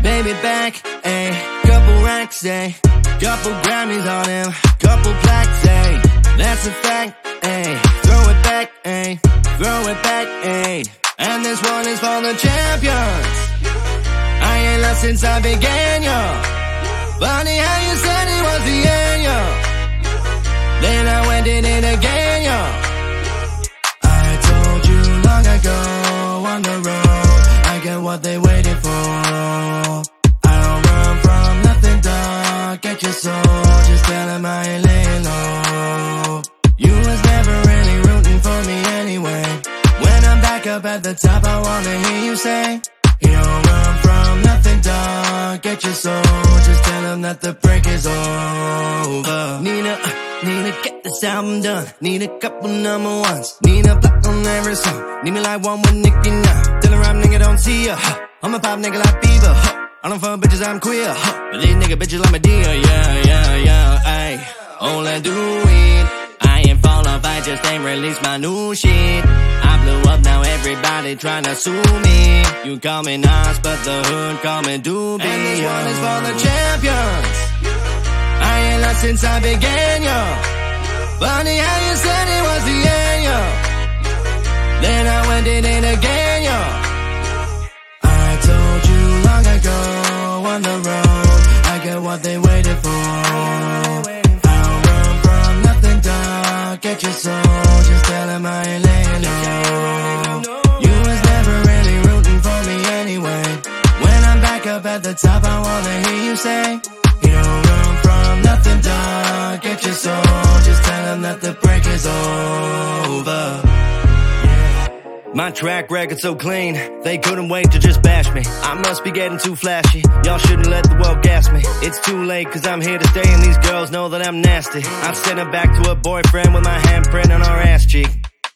Baby back, ayy, couple racks, ayy, couple Grammys on him, couple plaques, ayy, that's a fact, ayy, throw it back, ayy, throw it back, ayy, and this one is for the champions. I ain't lost since I began, yo. Funny how you said it was the end, yo. Then I went in it again, yo. I told you long ago on the road, I get what they waited for. I don't run from nothing, dog. Get your soul, just tell them I ain't laying low. You was never really rooting for me anyway. When I'm back up at the top, I wanna hear you say, you don't run from nothing, dog. Get your soul, just tell them that the break is over. Need to get this album done. Need a couple number ones. Need a block on every song. Need me like one with Nicki now. Tell a rap nigga don't see ya. I'm a pop nigga like Bieber. I don't fuck bitches, I'm queer. But these nigga bitches like my dear. Yeah, ayy. Only do it. I ain't fall off, I just ain't released my new shit. I blew up, now everybody tryna sue me. You call me Nas, but the hood call me Doobie. And this one is for the champions. I ain't lost since I began, yo. Funny how you said it was the end, yo. Then I went in again, yo. I told you long ago on the road, I get what they waited for. I don't run from nothing, dog. Get your soul, just tell them I ain't laying low. You was never really rooting for me anyway. When I'm back up at the top, I wanna hear you say, you don't run from nothing, dog. Get your soul, just tell them that the break is over. My track record so clean, they couldn't wait to just bash me. I must be getting too flashy, y'all shouldn't let the world gas me. It's too late cause I'm here to stay and these girls know that I'm nasty. I've sent her back to her boyfriend with my handprint on her ass cheek.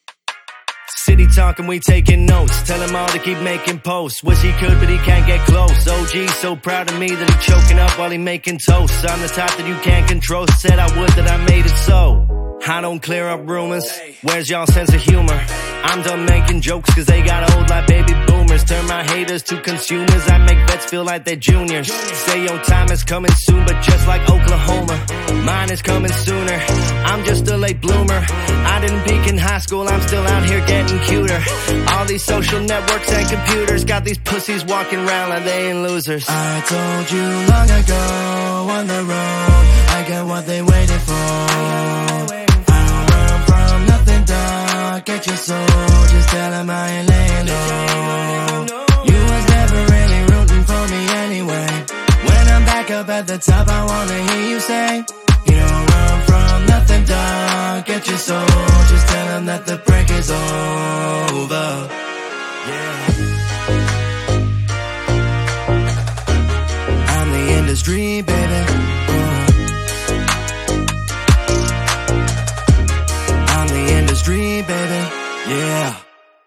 City talking, we taking notes. Tell him all to keep making posts. Wish he could, but he can't get close. OG so proud of me that he choking up while he making toast. I'm the type that you can't control. Said I would, that I made it so. I don't clear up rumors. Where's y'all sense of humor? I'm done making jokes cause they got old like baby boomers. Turn my haters to consumers. I make vets feel like they're juniors. Say your time is coming soon, but just like Oklahoma, mine is coming sooner. I'm just a late bloomer. I didn't peak in high school, I'm still out here getting cuter. All these social networks and computers got these pussies walking around like they ain't losers. I told you long ago on the road, I get what they waited for. Get your soul, just tell them I ain't laying low. You was never really rooting for me anyway. When I'm back up at the top, I wanna hear you say, you don't run from nothing, dog. Get your soul, just tell them that the break is over. I'm the industry, baby. I'm the industry, baby. Yeah.